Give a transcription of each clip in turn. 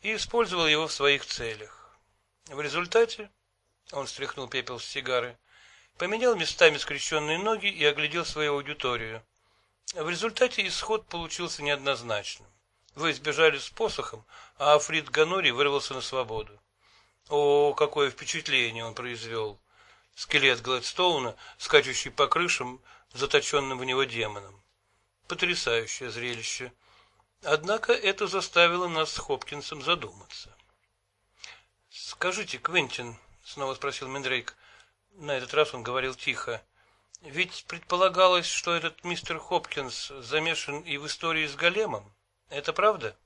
и использовал его в своих целях. В результате он стряхнул пепел с сигары, поменял местами скрещенные ноги и оглядел свою аудиторию. В результате исход получился неоднозначным. Вы сбежали с посохом, а Африт Ганори вырвался на свободу. О, какое впечатление он произвел! Скелет Глэдстоуна, скачущий по крышам, заточенным в него демоном. Потрясающее зрелище. Однако это заставило нас с Хопкинсом задуматься. — Скажите, Квентин, — снова спросил Мендрейк, на этот раз он говорил тихо, — ведь предполагалось, что этот мистер Хопкинс замешан и в истории с Големом. Это правда?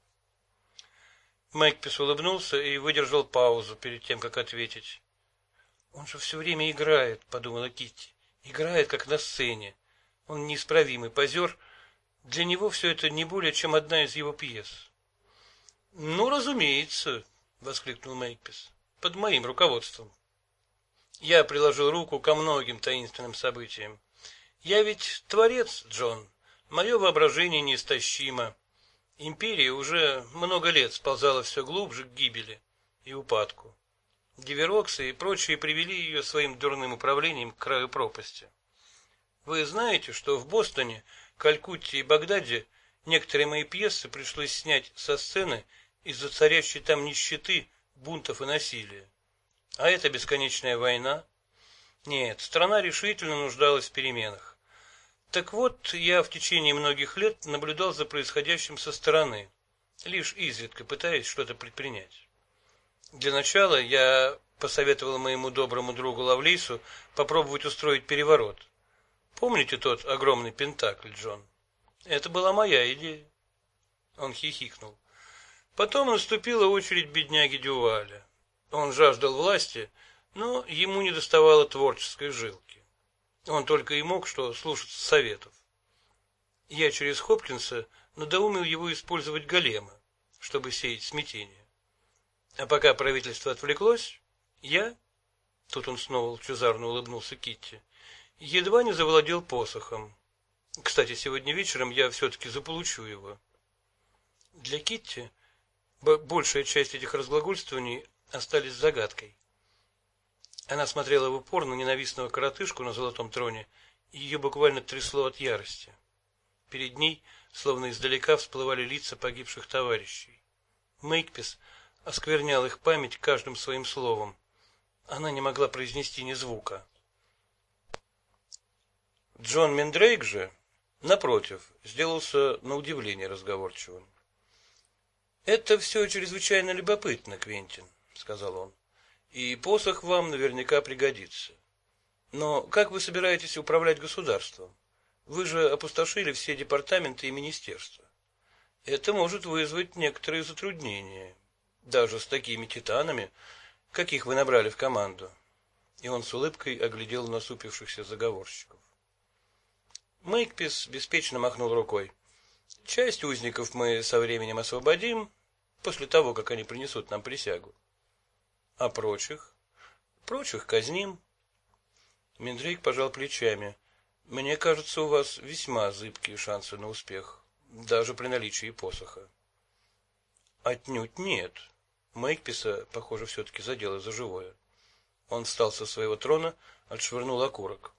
Мэкпис улыбнулся и выдержал паузу перед тем, как ответить. Он же все время играет, подумала Китти. Играет, как на сцене. Он неисправимый позер. Для него все это не более, чем одна из его пьес. Ну, разумеется, воскликнул Мэкпис. Под моим руководством. Я приложил руку ко многим таинственным событиям. Я ведь творец, Джон. Мое воображение неистощимо. Империя уже много лет сползала все глубже к гибели и упадку. Дивероксы и прочие привели ее своим дурным управлением к краю пропасти. Вы знаете, что в Бостоне, Калькутте и Багдаде некоторые мои пьесы пришлось снять со сцены из-за царящей там нищеты, бунтов и насилия. А это бесконечная война? Нет, страна решительно нуждалась в переменах. Так вот, я в течение многих лет наблюдал за происходящим со стороны, лишь изредка пытаясь что-то предпринять. Для начала я посоветовал моему доброму другу Лавлейсу попробовать устроить переворот. Помните тот огромный пентакль, Джон? Это была моя идея. Он хихикнул. Потом наступила очередь бедняги Дюваля. Он жаждал власти, но ему недоставало творческой жилки. Он только и мог что слушаться советов. Я через Хопкинса надоумил его использовать голема, чтобы сеять смятение. А пока правительство отвлеклось, я, тут он снова лучезарно улыбнулся Китти, едва не завладел посохом. Кстати, сегодня вечером я все-таки заполучу его. Для Китти большая часть этих разглагольствований остались загадкой. Она смотрела в упор на ненавистного коротышку на золотом троне, и ее буквально трясло от ярости. Перед ней, словно издалека, всплывали лица погибших товарищей. Мэкпис осквернял их память каждым своим словом. Она не могла произнести ни звука. Джон Мендрейк же, напротив, сделался на удивление разговорчивым. — Это все чрезвычайно любопытно, Квентин, — сказал он, — и посох вам наверняка пригодится. Но как вы собираетесь управлять государством? Вы же опустошили все департаменты и министерства. Это может вызвать некоторые затруднения. Даже с такими титанами, каких вы набрали в команду. И он с улыбкой оглядел насупившихся заговорщиков. Мэкпис беспечно махнул рукой. Часть узников мы со временем освободим, после того, как они принесут нам присягу. А прочих? Прочих казним. Мендрейк пожал плечами. Мне кажется, у вас весьма зыбкие шансы на успех, даже при наличии посоха. Отнюдь нет. Мэкписа, похоже, все-таки задело за живое. Он встал со своего трона, отшвырнул окурок.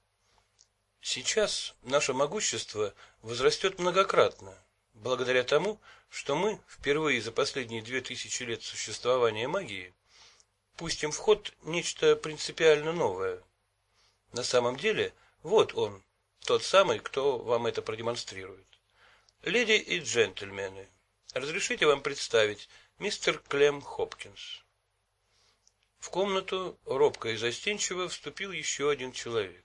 Сейчас наше могущество возрастет многократно, благодаря тому, что мы впервые за последние 2000 лет существования магии пустим в ход нечто принципиально новое. На самом деле, вот он, тот самый, кто вам это продемонстрирует. Леди и джентльмены, разрешите вам представить мистер Клем Хопкинс. В комнату робко и застенчиво вступил еще один человек.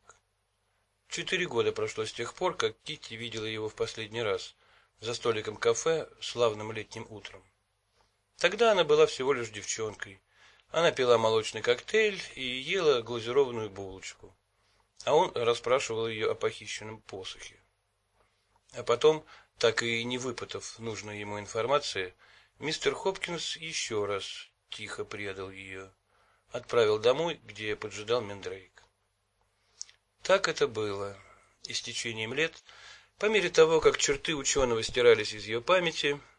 4 года прошло с тех пор, как Китти видела его в последний раз за столиком кафе славным летним утром. Тогда она была всего лишь девчонкой. Она пила молочный коктейль и ела глазированную булочку. А он расспрашивал ее о похищенном посохе. А потом, так и не выпытав нужной ему информации, мистер Хопкинс еще раз тихо предал ее, отправил домой, где поджидал Мендрейк. Так это было, и с течением лет, по мере того, как черты ученого стирались из ее памяти,